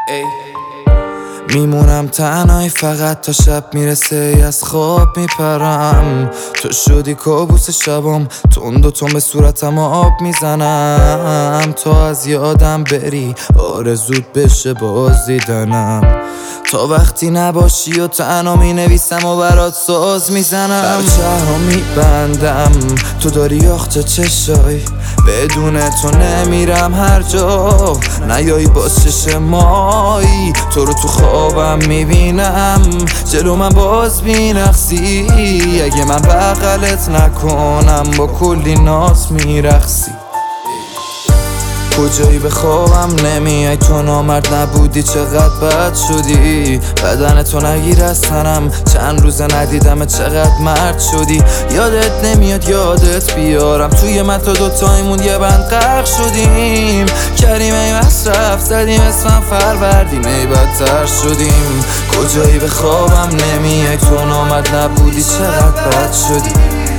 میمونم تنهایی فقط تا شب میرسه از خواب میپرم. تو شدی کابوس شبام، تون به صورتم آب میزنم. تو از یادم بری آرزوت بشه باز دیدنم. تا وقتی نباشی و تنها مینویسم و برات ساز میزنم. بچه ها میبندم تو داری آخته چشای، بدون تو نمیرم هر جا. نیایی باز چشم مایی، تو رو تو خوابم میبینم، جلو من باز بینقصی. اگه من بغلت نکنم با کلی ناز میرقصی. کجایی به خوابم نمیای، تو نامرد نبودی چقدر بد شدی. بدن تو نگیر از تنم، چند روزه ندیدم چقدر مرد شدی. یادت نمیاد یادت بیارم، توی من تا دوتایمون یه بند غرق شدیم. کریمه مصرف زدیم اسمم فروردین ای بدتر شدیم. کجایی به خوابم نمیای، تو نامرد نبودی چقدر بد شدی.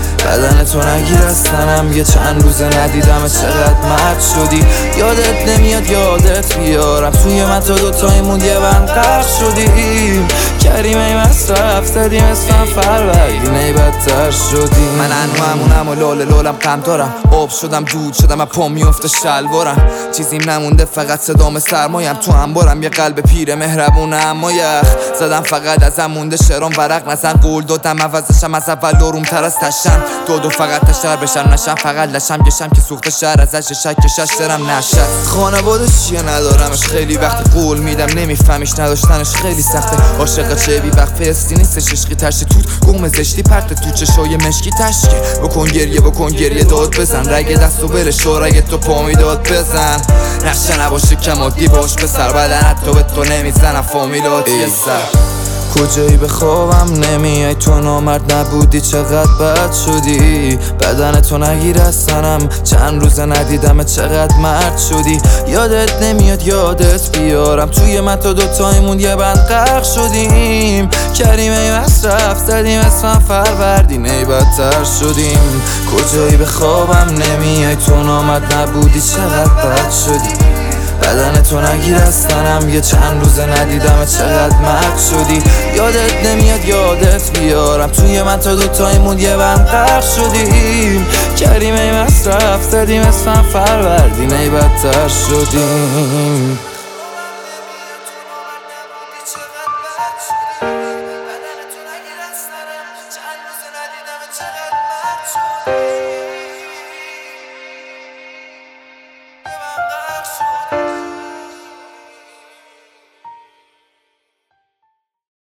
بدن تو نگیر از تنم، یه چند روزه ندیدم چقدر مرد شدی. یادت نمیاد یادت بیارم، توی من تا دوتایمون یه بند غرق شدیم. کریمه مصرف زدیم اسمم فروردین ای بدتر شدیم. من همونم و لولم غم دارم، آب شدم دود شدم و پام میفته شلوارم. چیزیم نمونده فقط صدام سرمایم، تو انبارم یه قلب پیر مهربونه اما یخ. زدم فقط ازم مونده شعرام ورق نزن، قول دادم عوضشم از اول آرومتر از تشم. دو فقط تشتر بشم نشم، فقط لشم گشم که سوخت شهر ازش شکشش درم نشست. خانواده چیه ندارمش، خیلی وقت قول میدم نمیفهمیش، نداشتنش خیلی سخته. عاشق چه بی وقت فستی نیستش، عشقی تشتی توت گم زشتی پرت تو چشای مشکی تشکه. بکن گریه داد بزن، رگ دستو بره شورگ تو پا میداد بزن. نقشه نباشه کم عادی باش پسر، بدنت تو به تو نمیزنم فامیلات یه سر. کجایی به خوابم نمیای، تو نامرد نبودی چقدر بد شدی. بدن تو نگیر از تنم، چند روزه ندیدم چقدر مرد شدی. یادت نمیاد یادت بیارم، توی من تا دوتایمون یه بند غرق شدیم. کریمه مصرف زدیم اسمم فروردین ای بدتر شدیم. کجایی به خوابم نمیای، تو نامرد نبودی چقدر بد شدی. بدن تو نگیر از تنم، یه چند روزه ندیدم چقدر مرد شدی. یادت نمیاد یادت بیارم، توی من تا دوتایمون یه بند غرق شدیم. کریمه مصرف زدیم اسمم فروردین ای بدتر شدیم.